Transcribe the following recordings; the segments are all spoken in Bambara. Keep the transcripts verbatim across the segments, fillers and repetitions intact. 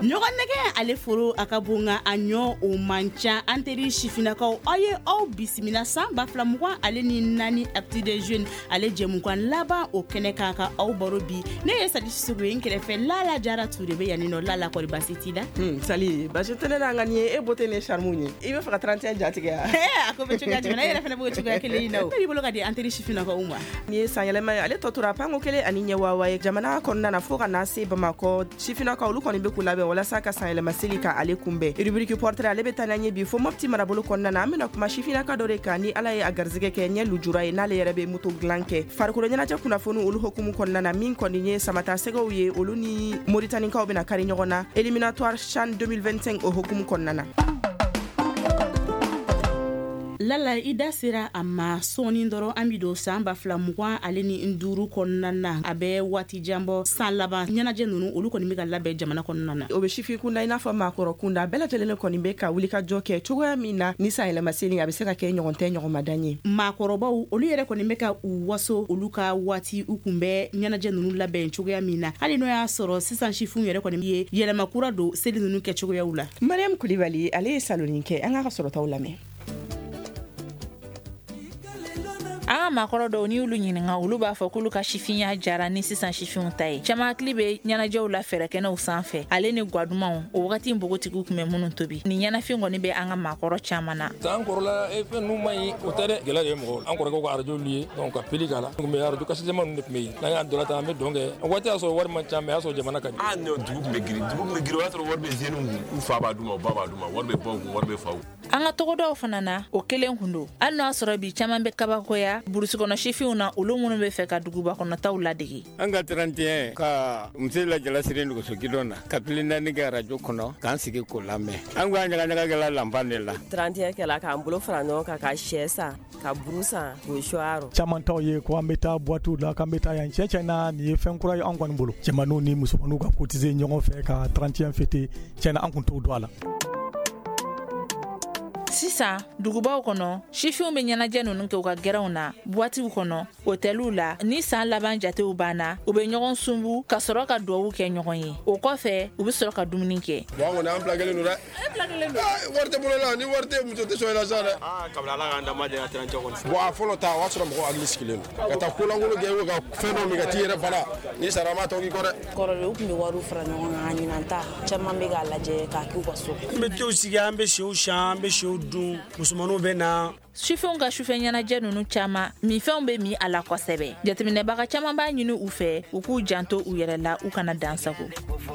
ɲɔgɔn nɛgɛ ale foro a ka bon nka a ɲɔ o man ca an teri sifinakaw aw ye aw bisimila san ba fila mugan ale ni naani acte des jeunes ale jɛmukan laban o kɛnɛ kan ka aw baro bi ne ye Sadi Sisoko ye n kɛrɛfɛ Lala Jara Ture bɛ yani nɔ. Lala kɔri basi t'i la? Hmm, Sali basi tɛ ne na nka nin ye e bote ne charme ye. I bɛ fɛ ka trente et un jatigɛ ya? A ko bɛ cogoya jumɛn na? E yɛrɛ fana b'o cogoya kelen in na o. Ne b'i bolo ka di an teri sifinakaw ma. Nin ye sanyɛlɛma ye ale tɔ tora panko kelen ani ɲɛ wawa ye jamana kɔnɔna na fo ka na se Bamakɔ. Sifinakaw olu kɔni bɛ k'u labɛn walasa ka sanyɛlɛma seli ka ale kunbɛn. Rubrique portrait ale bɛ taa n'an ye bi fo Mopti marabolo kɔnɔna na an bɛna kuma sifinaka dɔ de kan ni Ala ye a garizɛgɛ kɛ ɲɛ lujura ye n'ale yɛrɛ bɛ moto dilan kɛ. Farikolo ɲɛnajɛ kunnafoni olu hokumu kɔnɔna na min kɔni ye samata sɛgɛw ye olu ni Mauritanienkaw bɛna kari ɲɔgɔn na éliminatoire CHAN deux mille vingt-cinq o hokumu kɔnɔna na. Lala i da sera a ma sɔɔni dɔrɔn an bi don san ba fila mugan ale ni duuru kɔnɔna na a bɛ waati janbɔ san laban ɲɛnajɛ ninnu olu kɔni bɛ ka labɛn jamana kɔnɔna na. O bɛ sifin kunda i n'a fɔ maakɔrɔ kunda bɛɛ lajɛlen kɔni bɛ ka wuli ka jɔ kɛ cogoya min na ni san yɛlɛma seli a bɛ se ka kɛ ɲɔgɔn tɛ ɲɔgɔnmadan ye. Maakɔrɔbaw olu yɛrɛ kɔni bɛ ka u waso olu ka waati u kun bɛ ɲɛnajɛ ninnu labɛn cogoya min na hali n'o y'a sɔrɔ sisan sifinw yɛrɛ kɔni ye yɛlɛma kura don seli ninnu kɛ cogoyaw la. Mariam Kulibali ale ye saloni kɛ an ka sɔrɔtaw lamɛn. An ka maakɔrɔ dɔw ni olu ɲininka olu b'a fɔ k'olu ka sifinya jara ni sisan sifinw ta ye. Caman hakili bɛ ɲɛnajɛw la fɛɛrɛkɛnɛw sanfɛ ale ni gwadumaw o wagati npogotigiw tun bɛ minnu tobi. Nin ɲɛnafin kɔni bɛ an ka maakɔrɔ caman na. An kɔrɔla fɛn ninnu ma ɲi o tɛ dɛ gɛlɛya de ye mɔgɔw an kɔrɔkɛw ka arajolu ye donc ka pili k'a la tun bɛ arajo kasisɛma ninnu de tun bɛ yen n'an y'an donna tan an bɛ dɔn kɛ o waati y'a sɔrɔ wari man ca mais y'a sɔrɔ jamana ka di. Ah non dugu tun bɛ girin dugu tun bɛ girin o y'a sɔrɔ wari bɛ zeniw kun u fa b'a d'u ma u ba b'a d'u ma wari bɛ baw kun wari bɛ faw. An ka tɔgɔdaw fana na o kelen kun don hali n'o y'a sɔrɔ bi caman bɛ kabakoya burusi kɔnɔ sifinw na olu minnu bɛ fɛ ka duguba kɔnɔtaw ladege. An ka trente et un ka muso lajala siri nɛgɛso gidon na ka pili naani kɛ arajo kɔnɔ k'an sigi k'o lamɛn an ko an ɲagaɲaga kɛla lanpan de la. trente et un kɛla k'an bolo fara ɲɔgɔn kan ka sɛ san ka buru san k'o suwaro. Caman taw ye ko an bɛ taa boîteau la k'an bɛ taa yan cɛn cɛn na nin ye fɛn kura ye an kɔni bolo cɛmanninw ni musomanninw ka cotiser ɲɔgɔn fɛ ka trente et un fêter cɛn na an kun t'o dɔn a la. Sisan dugubaw kɔnɔ sifinw bɛ ɲɛnajɛ ninnu kɛ u ka gɛrɛnw na boîtiw kɔnɔ hôteliw la ni san laban jatew banna u bɛ ɲɔgɔn sunbu ka sɔrɔ ka dugawu kɛ ɲɔgɔn ye o kɔfɛ u bɛ sɔrɔ ka dumuni kɛ. Bon an kɔni an bila kelen don dɛ. Wari tɛ bolo la ni wari tɛ muso tɛ sɔn i la sa dɛ. Ah kabila Ala k'an dama deli trente kɔni. Bon a fɔlɔ ta o y'a sɔrɔ mɔgɔw hakili sigilen don ka taa kolankolon kɛ o ka fɛn dɔ min ka t'i yɛrɛ bala ni sara an b'a tɔ k'i kɔ dɛ. Kɔrɔlenw tun bɛ wariw fara ɲɔgɔn kan ɲinan ta caman bɛ k'a lajɛ k'a k'u ka so. An bɛ tew sigi an bɛ sew san an bɛ sew dun musomanninw bɛ na. Sifinw ka sufɛ ɲɛnajɛ ninnu caman minfɛnw bɛ min a la kosɛbɛ jateminɛbaga caman b'a ɲini u fɛ u k'u janto u yɛrɛ la u kana dansago.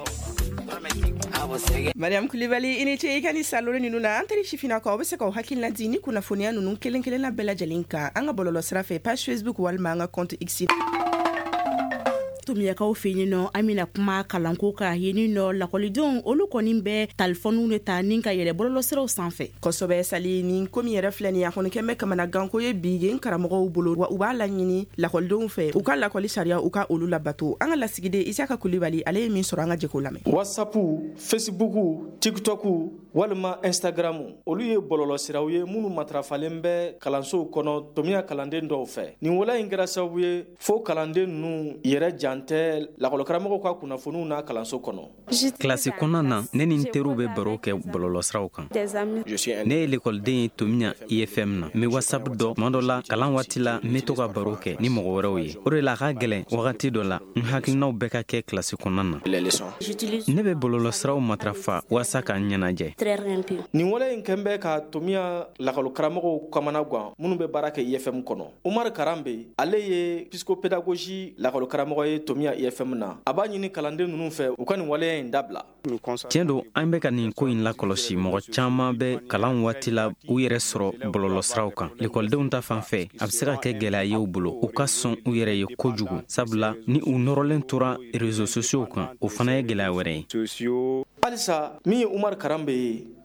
Mariam Kulibali i ni ce i ka ni saloni ninnu na an teri sifinakaw bɛ se k'aw hakilina di ni kunnafoniya ninnu kelen kelenna bɛɛ lajɛlen kan an ka bɔlɔlɔ sira fɛ page Facebook walima an ka compte X. Tumiyakaw fɛ yen nɔ an bɛna kuma kalanko ka yen nɔ lakɔlidenw olu kɔni bɛ talifɔniw de ta ni ka yɛlɛ bɔlɔlɔsiraw sanfɛ. Kosɛbɛ Sali ni komi yɛrɛ filɛ nin ye a kɔni kɛn bɛ kamanaganko ye bi yen karamɔgɔw bolo wa u b'a laɲini lakɔlidenw fɛ u ka lakɔli sariya u ka olu labato. An ka lasigiden Isaka Kulibali ale ye min sɔrɔ an ka jɛko lamɛn. WhatsApp, Facebook, TikTok walima Instagram olu ye bɔlɔlɔsiraw ye minnu matarafalen bɛ kalansow kɔnɔ tomiya kalanden dɔw fɛ. Nin wala in kɛra sababu ye fo kalanden ninnu yɛrɛ jan tɛ lakɔlikaramɔgɔw ka kunnafoniw na kalanso kɔnɔ. Kilasi kɔnɔna na ne ni n teriw bɛ baro kɛ bɔlɔlɔsiraw kan. Ne ye lekɔliden ye tomiya I F M na n bɛ WhatsApp dɔ tuma dɔ la kalan waati la n bɛ to ka baro kɛ ni mɔgɔ wɛrɛw ye o de la a ka gɛlɛn wagati dɔ la n hakilinaw bɛɛ ka kɛ kilasi kɔnɔna na. Ne bɛ bɔlɔlɔsiraw matarafa walasa ka n ɲɛnajɛ. Nin wale in kɛn bɛ ka tomiya lakɔlikaramɔgɔw kamana gan minnu bɛ baara kɛ I F M kɔnɔ. Umar Karambe ale ye psychopédagogie lakɔlikaramɔgɔ ye tomiya I F M na a b'a ɲini kalanden ninnu fɛ u ka nin waleya in dabila. Tiɲɛ don an bɛ ka nin ko in lakɔlɔsi mɔgɔ caman bɛ kalan waati la u yɛrɛ sɔrɔ bɔlɔlɔsiraw kan. Lekɔlidenw ta fan fɛ a bɛ se ka kɛ gɛlɛya ye u bolo u ka sɔn u yɛrɛ ye kojugu sabula ni u nɔrɔlen tora réseaux sociaux kan o fana ye gɛlɛya wɛrɛ ye. Halisa min ye Umar Karambe ye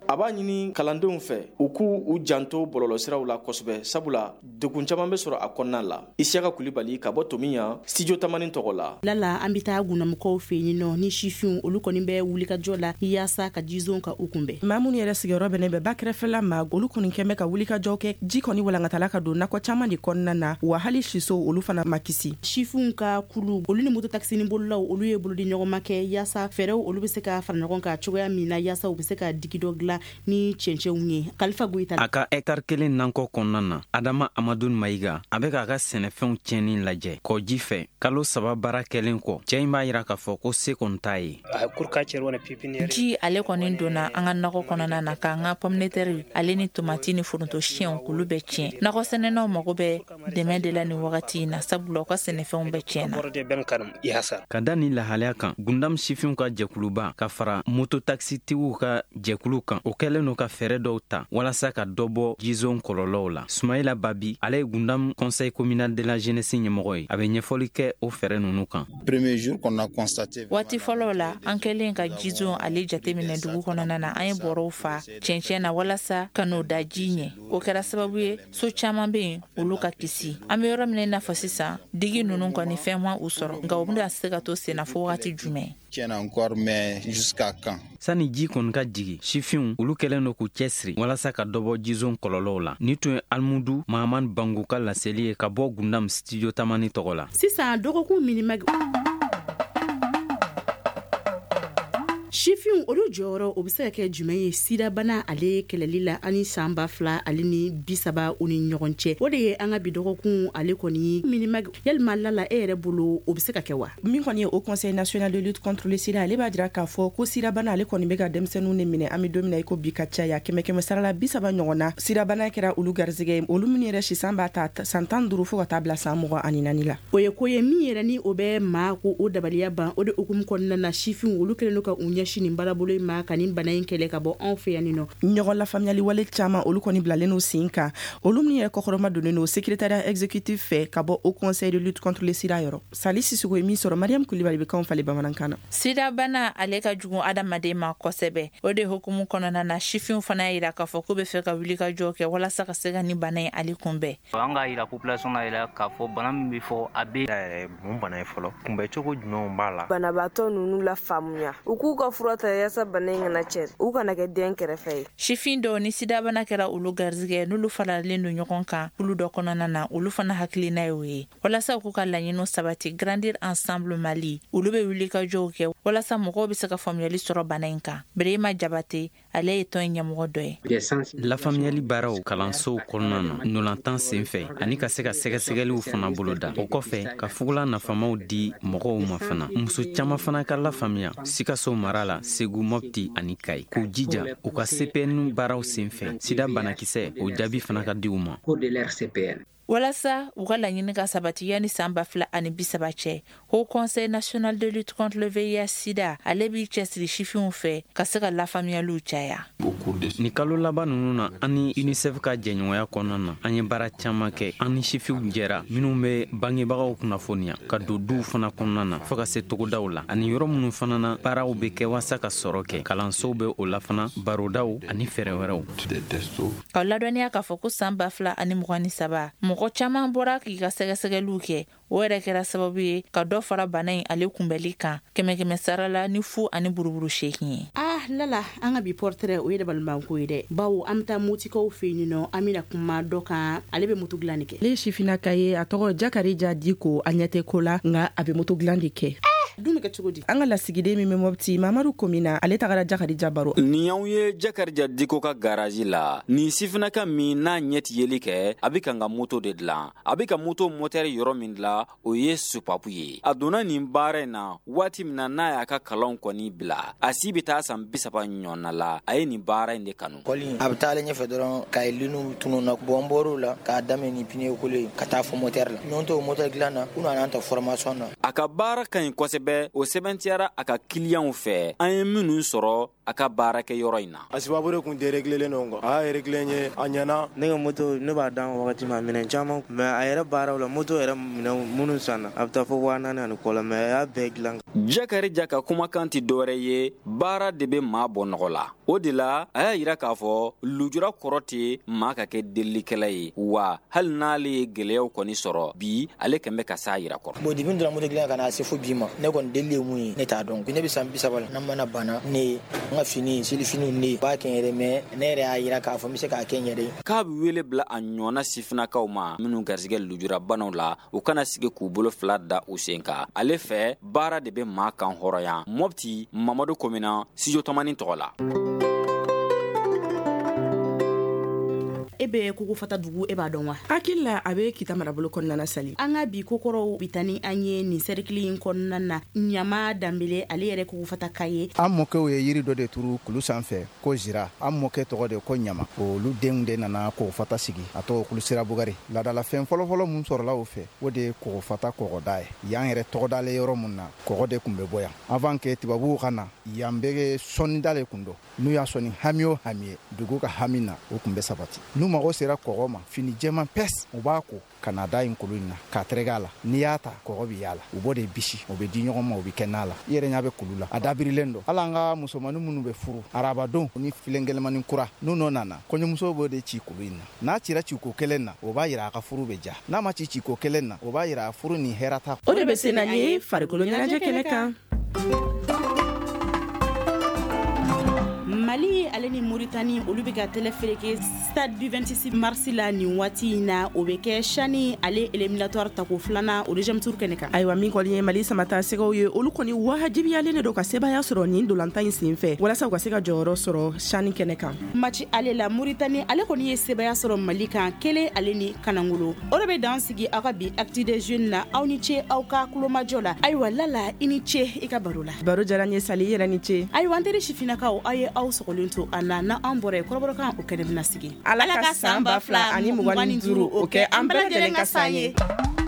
a b'a ɲini kalandenw fɛ u k'u u janto bɔlɔlɔsiraw la kosɛbɛ sabula degun caman bɛ sɔrɔ a kɔnɔna la. Isiaka Kulibali ka bɔ Tomiya studio tamani tɔgɔ la. Lala an bɛ taa gunnamɔgɔw fɛ yen nɔ ni sifinw olu kɔni bɛ wulikajɔ la yaasa ka jizow ka u kunbɛn. Maa minnu yɛrɛ sigiyɔrɔ bɛnnen bɛ ba kɛrɛfɛla ma olu kɔni kɛn bɛ ka wulikajɔ kɛ ji kɔni walankatala ka don nakɔ caman de kɔnɔna na wa hali siso olu fana ma kisi. Sifinw ka kulu olu ni moto taxi ni bololaw olu ye bolodi ɲɔgɔn ma kɛ yaasa fɛɛrɛw olu bɛ se ka fara ɲɔgɔn kan cogoya min na yaasa u bɛ se ka digi dɔ dilan ni cɛncɛnw ye. Kalifa Goyita a ka hectare kelen nankɔ kɔnɔna na Adama Amadu Mayiga a bɛ k'a ka sɛnɛfɛnw tiɲɛni lajɛ kɔji fɛ kalo saba baara kɛlen kɔ cɛ in b'a yira k'a fɔ ko se kɔni t'a ye. Ji ale kɔni donna an ka nakɔ kɔnɔna na k'an ka pommetɛri ale ni tomati ni foronto siyɛnw k'olu bɛɛ tiɲɛ. Nakɔ sɛnɛnaw mago bɛ dɛmɛ de la ni wagati in na sabula u ka sɛnɛfɛnw bɛɛ tiɲɛna. Ka da ni lahalaya kan Gundam sifinw ka jɛkuluba ka fara moto taxitigiw ka jɛkulu kan o kɛlen no ka fɛɛrɛ dɔw ta walasa ka dɔ bɔ jizon kɔlɔlɔw la. Sumayila Babi ale ye Gundam conseil communal de la jeunesse ɲɛmɔgɔ ye a bɛ ɲɛfɔli kɛ o fɛɛrɛ nunu kan. Waati fɔlɔ la an kɛlen ka jizon ale jateminɛ dugu kɔnɔna na an ye bɔrɔw fa cɛncɛn na walasa ka n'o da ji ɲɛ. O kɛra sababu ye so caman bɛ yen olu ka kisi. An bɛ yɔrɔ min i n'a fɔ sisan digi nunu kɔni fɛn ma u sɔrɔ nka u bɛna se ka to senna fo wagati jumɛn. Sani ji kɔni ka jigi sifinw olu kɛlen do k'u cɛsiri walasa ka dɔbɔ jizon kɔlɔlɔw la. Ni tun ye Alimudu Mahamani Bangu ka laseli ye ka bɔ Gundam studio tamani tɔgɔ la. Sisan dɔgɔkun minimag Sifinw olu jɔyɔrɔ o bɛ se ka kɛ jumɛn ye sidabana ale kɛlɛli la ani san ba fila ale ni bi saba u ni ɲɔgɔn cɛ. O de ye an ka bi dɔgɔkun ale kɔni minimag yalima Lala e yɛrɛ bolo o bɛ se ka kɛ wa? Min kɔni ye au conseil national de lutte contre le sida ale b'a jira k'a fɔ ko sidabana ale kɔni bɛ ka denmisɛnninw de minɛ an bɛ don min na i ko bi ka caya kɛmɛ kɛmɛ sara la bi saba ɲɔgɔn na. Sidabana kɛra olu garisɛgɛ ye olu minnu yɛrɛ sisan b'a ta san tan duuru fo ka taa bila san mugan ani naani la. O ye ko ye min yɛrɛ ni o bɛ maa ko o dabaliya ban o de hukumu kɔnɔna na sifinw olu kɛlen do ka u ɲɛsin nin baarabolo ma ka nin bana in kɛlɛ ka bɔ anw fɛ yan nɔ. Ɲɔgɔn la faamuyali wale caman olu kɔni bilalen no sen kan olu min yɛrɛ kɔkɔrɔma donnen no secrétariat exécutif fɛ ka bɔ au conseil de lutte contre le sida yɔrɔ. Sali Sisigo ye min sɔrɔ Mariam Kulibali bɛ kanw falen bamanankan na. Sida bana ale ka jugu adamaden ma kosɛbɛ o de hukumu kɔnɔna na sifinw fana y'a yira k'a fɔ k'u bɛ fɛ ka wuli ka jɔ kɛ walasa ka se ka nin bana in ale kunbɛn. An ka yira population na yɛrɛ k'a fɔ bana min bɛ fɔ a bɛ mun bana ye fɔlɔ kunbɛn cogo jumɛnw b'a la. Banabaatɔ ninnu la faamuya u k'u ka fura ta yaasa bana in kana cɛ u kana kɛ den kɛrɛfɛ ye. Sifin dɔw ni sidabana kɛra olu garizigɛ n'olu faralen don ɲɔgɔn kan kulu dɔ kɔnɔna na olu fana hakilina y'o ye walasa k'u ka laɲiniw sabati Grandir Ensemble Mali olu bɛ wuli ka jɔw kɛ walasa mɔgɔw bɛ se ka faamuyali sɔrɔ bana in kan. Birima Jabate ale ye tɔn ɲɛmɔgɔ dɔ ye. Lafaamuyali baaraw kalansow kɔnɔna na ntolantan sen fɛ ani ka se ka sɛgɛsɛgɛliw fana boloda o kɔfɛ ka fugula nafamaw di mɔgɔw ma fana. Muso caman fana ka lafaamuya Sikaso mara la Segu Mopti ani Kai k'u jija u ka C P N baaraw sen fɛ sida banakisɛ o jaabi fana ka di u ma. Walasa u ka laɲini ka sabati yani san ba fila ani bi saba cɛ Haut Conseil national de lutte contre le V I H sida ale b'i cɛsiri sifinw fɛ ka se ka lafaamuyaliw caya. Ni kalo laban ninnu na ani UNICEF ka jɛɲɔgɔnya kɔnɔna na an ye baara caman kɛ an ni sifinw jɛra minnu bɛ bangebagaw kunnafoniya ka don duw fana kɔnɔna na fo ka se togodaw la ani yɔrɔ minnu fana na baaraw bɛ kɛ walasa ka sɔrɔ kɛ kalansow bɛ o la fana barodaw ani fɛɛrɛ wɛrɛw. K'aw ladɔnniya k'a fɔ ko san ba fila ani mugan ni saba mɔgɔ caman bɔra k'i ka sɛgɛsɛgɛliw kɛ o yɛrɛ kɛra sababu ye ka dɔ fara bana in ale kunbɛli kan kɛmɛ kɛmɛ sara la ni fu ani buruburu seegin ye. Ah Lala an ka bi portrait o ye dabalibanko ye dɛ bawo an bɛ taa motikaw fɛ yen nɔ an bɛna kuma dɔ kan ale bɛ moto dilan de kɛ. Ale sifinaka ye a tɔgɔ Jakarija Diko a ɲɛ tɛ ko la nka a bɛ moto dilan de kɛ. Dun bɛ kɛ cogo di? An ka lasigiden min bɛ Mopti Mamadu Komina ale tagara Jakarija baro. Ni y'anw ye Jakarija Diko ka garage la ni sifinaka min n'a ɲɛ ti yeli kɛ a bɛ ka n ka moto de dilan a bɛ ka moto moteur yɔrɔ min dilan o ye supapu ye a donna nin baara in na waati min na n'a y'a ka kalanw kɔni bila a si bɛ taa san bi saba ɲɔgɔnna la a ye nin baara in de kanu. Kɔli a bɛ taa ɲɛfɛ dɔrɔn ka linu tununa bɔn bɔr'o la k'a daminɛ ni pneu kolo ka taa fɔ moteur la n'o t'o moteur dilan na u nana an ta formation na. A ka baara ka ɲi kosɛbɛ o sɛbɛntiyara a ka kiliyanw fɛ an ye minnu sɔrɔ a ka baarakɛ yɔrɔ in na. A sababu de kun déréglé non quoi. A réglé nye a ɲɛna. Ne ka moto ne b'a dan wagati ma minɛn caman mais a yɛrɛ baaraw la moto yɛrɛ minɛn minnu sanna a bɛ taa fɔ waa naani ani kɔ la mais a y'a bɛɛ dilan. Jakari Jaka kumakan ti dɔwɛrɛ ye, baara de bɛ maa bɔ nɔgɔ la. O de la a y'a yira k'a fɔ lujura kɔrɔ tɛ maa ka kɛ delilikɛla ye, wa hali n'ale ye gɛlɛyaw kɔni sɔrɔ bi ale kɛn bɛ ka s'a yira kɔrɔ. Bon depuis donna moto dilan ka na se fo bi ma ne kɔni deli ye mun ye ne t'a dɔn. Ne bɛ san bi saba la n'an mana bana ne n ka fini selifiniw ne b'a kɛ n yɛrɛ mais ne yɛrɛ y'a yira k'a fɔ n bɛ se k'a kɛ n yɛrɛ ye. K'a bɛ wele bila a ɲɔgɔnna sifinnakaw ma minnu garisɛgɛ lujura banaw la u kana sigi k'u bolo fila da u sen kan. Ale fɛ baara de bɛ maa kan hɔrɔnya. Mɔpti Mamadu Komina Studio Tamani tɔgɔ la. E bɛ kuku fata dugu e b'a dɔn wa? Hakilila a bɛ kita marabolo kɔnɔna Sali. An ka bi kokɔrɔw bitani an ye nin cercle in kɔnɔna na Ɲama Danbele ale yɛrɛ kuku fata ka ye. An mɔkɛw ye yiri dɔ de turu kulu sanfɛ ko Zira. An mɔkɛ tɔgɔ de ko Ɲama. Olu denw de nana kɔgɔ fata sigi. A tɔgɔ kulu sira Bugari. Ladala fɛn fɔlɔfɔlɔ mun sɔrɔla o fɛ o de ye kɔgɔ fata kɔgɔda ye. Yan yɛrɛ tɔgɔdale yɔrɔ mun na kɔgɔ de kun bɛ bɔ yan. Avant que tubabuw ka na yan bɛɛ sɔnnida le kun don. N'u y'a sɔnni hami o hami ye dugu ka hami na o kun bɛ sabati. N'u mago sera kɔgɔ ma fini jɛman pɛs u b'a ko ka na da in kulu in na k'a terege a la n'i y'a ta kɔgɔ bi y'a la u b'o de bisi o bɛ di ɲɔgɔn ma o bɛ kɛ n'a la i yɛrɛ ɲa bɛ kulu la a dabirilen don hali an ka musomanin minnu bɛ furu arabadon ni filen gɛlɛmanin kura n'u nɔ nana kɔɲɔmuso b'o de ci kulu in na n'a cira ciko kelen na o b'a yira a ka furu bɛ ja n'a ma ci ciko kelen na o b'a yira a furu ni hɛrɛ ta. O de bɛ se n'an ye farikolo ɲɛnajɛ kɛnɛ kan. Mali ale ni Mauritanie olu bɛ ka tɛlɛfereke stade du vingt-six mars la nin waati in na o bɛ kɛ Chani ale éliminatoire tako filanan o deuxième tour kɛnɛ kan. Ayiwa min kɔni ye Mali samata sɛgɛw ye olu kɔni wajibiyalen de don ka sebaya sɔrɔ nin dolantan in sen fɛ walasa u ka se ka jɔyɔrɔ sɔrɔ Chani kɛnɛ kan. Match ale la Mauritanie ale kɔni ye sebaya sɔrɔ Mali kan kelen ale ni Kanangolo. O de bɛ dan sigi aw ka bi acte des jeunes na aw ni ce aw ka kulomajɔ la. Ayiwa Lala i ni ce i ka baro la. Baro diyara n ye Sali yɛrɛ ni ce. Ayiwa an teri sifinnakaw aw ye aw sɔgɔlen to a na na an bɔra ye kɔrɔbɔrɔkan o kɛnɛ bɛna sigi. Ala ka san ba fila ani mugan ni duuru o kɛ an bɛɛ lajɛlen ka san ye.